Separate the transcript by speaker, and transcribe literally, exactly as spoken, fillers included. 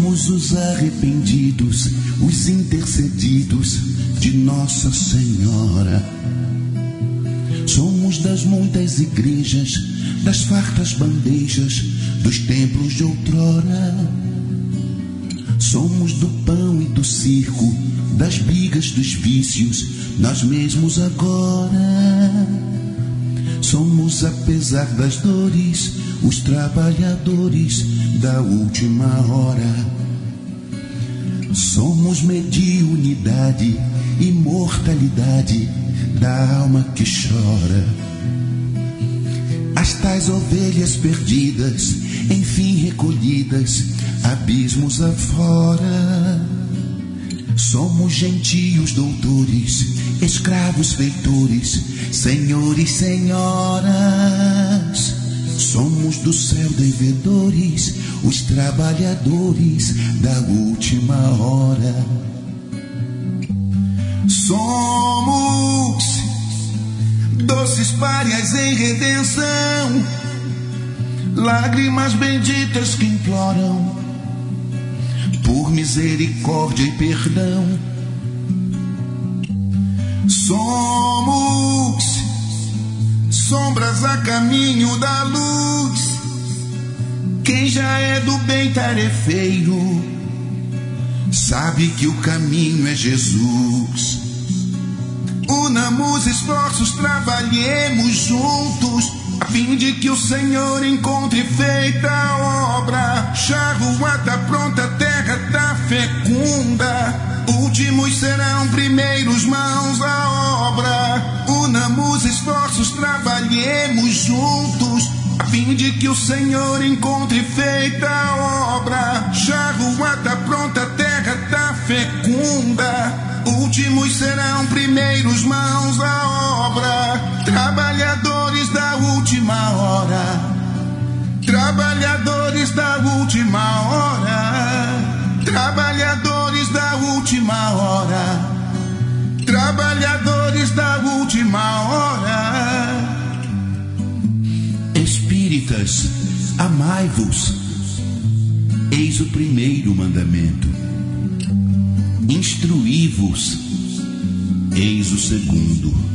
Speaker 1: Somos os arrependidos, os intercedidos de Nossa Senhora. Somos das muitas igrejas, das fartas bandejas, dos templos de outrora. Somos do pão e do circo, das brigas, dos vícios, nós mesmos agora. Somos, apesar das dores, os trabalhadores da última hora. Somos mediunidade, imortalidade da alma que chora. As tais ovelhas perdidas, enfim recolhidas, abismos afora. Somos gentios doutores, escravos feitores, senhores, senhoras. Somos do céu devedores, os trabalhadores da última hora. Somos doces párias em redenção, lágrimas benditas que imploram por misericórdia e perdão. Somos sombras a caminho da luz, quem já é do bem tarefeiro sabe que o caminho é Jesus. Unamos esforços, trabalhemos juntos, a fim de que o Senhor encontre feita a obra. Já a rua tá pronta, a terra tá fecunda, últimos serão primeiros, mãos à obra. Unamos esforços, trabalhemos juntos, a fim de que o Senhor encontre feita a obra. Já a rua tá pronta, a terra tá fecunda, últimos serão primeiros, mãos à obra. Trabalhadores da última hora, trabalhadores da última hora, trabalhadores da última hora, trabalhadores da última hora. Espíritas, amai-vos, eis o primeiro mandamento. Instruí-vos, eis o segundo.